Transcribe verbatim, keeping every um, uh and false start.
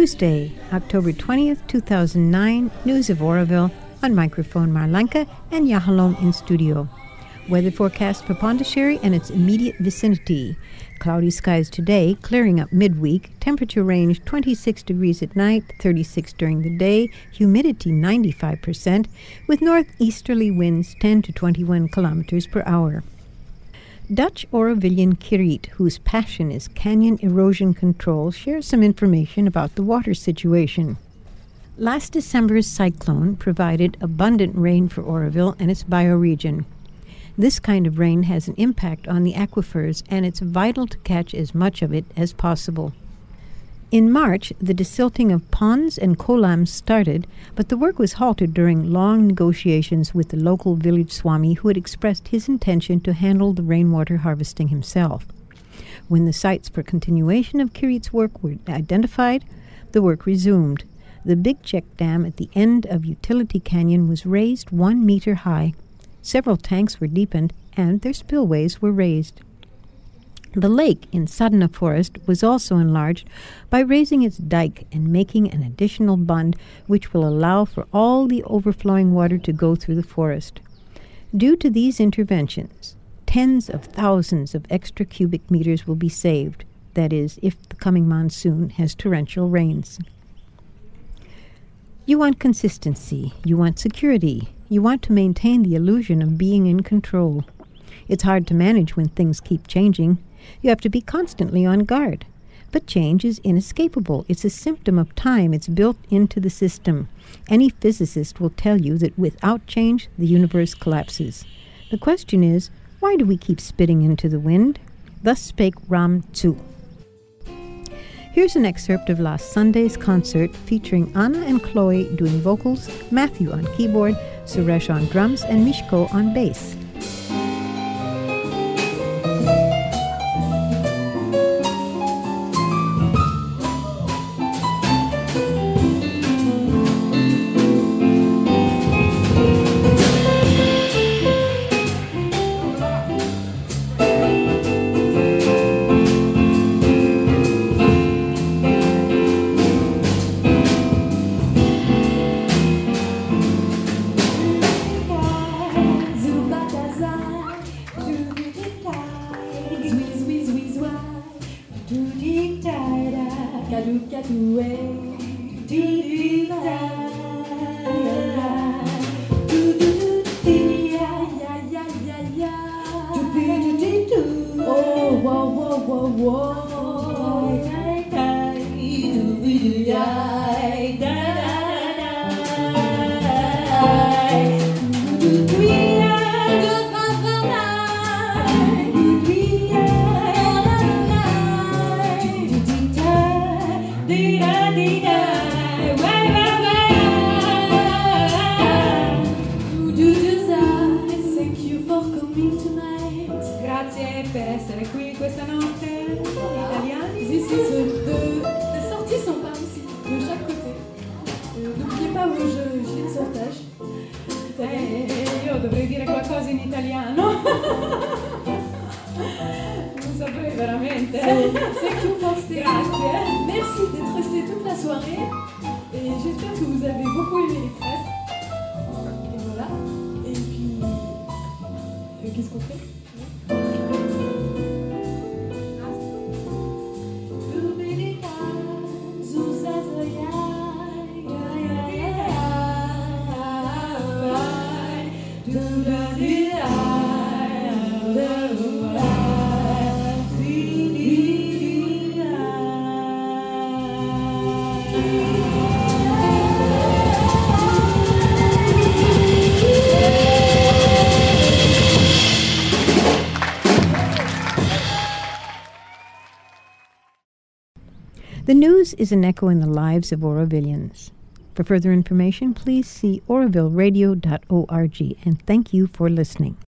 Tuesday, October twentieth, two thousand nine, News of Oroville. On microphone, Marlenka and Yahalom in studio. Weather forecast for Pondicherry and its immediate vicinity. Cloudy skies today, clearing up midweek. Temperature range twenty-six degrees at night, thirty-six during the day. Humidity ninety-five percent, with northeasterly winds ten to twenty-one kilometers per hour. Dutch Orovillian Kirit, whose passion is canyon erosion control, shares some information about the water situation. Last December's cyclone provided abundant rain for Oroville and its bioregion. This kind of rain has an impact on the aquifers, and it's vital to catch as much of it as possible. In March, the desilting of ponds and kolams started, but the work was halted during long negotiations with the local village Swami, who had expressed his intention to handle the rainwater harvesting himself. When the sites for continuation of Kirit's work were identified, the work resumed. The Big Check Dam at the end of Utility Canyon was raised one meter high. Several tanks were deepened, and their spillways were raised. The lake in Sadhana Forest was also enlarged by raising its dike and making an additional bund, which will allow for all the overflowing water to go through the forest. Due to these interventions, tens of thousands of extra cubic meters will be saved, that is, if the coming monsoon has torrential rains. You want consistency, you want security, you want to maintain the illusion of being in control. It's hard to manage when things keep changing. You have to be constantly on guard. But change is inescapable. It's a symptom of time. It's built into the system. Any physicist will tell you that without change, the universe collapses. The question is, why do we keep spitting into the wind? Thus spake Ram Tzu. Here's an excerpt of last Sunday's concert featuring Anna and Chloe doing vocals, Matthew on keyboard, Suresh on drums, and Mishko on bass. The news is an echo in the lives of Orovillians. For further information, please see oroville radio dot org, and thank you for listening.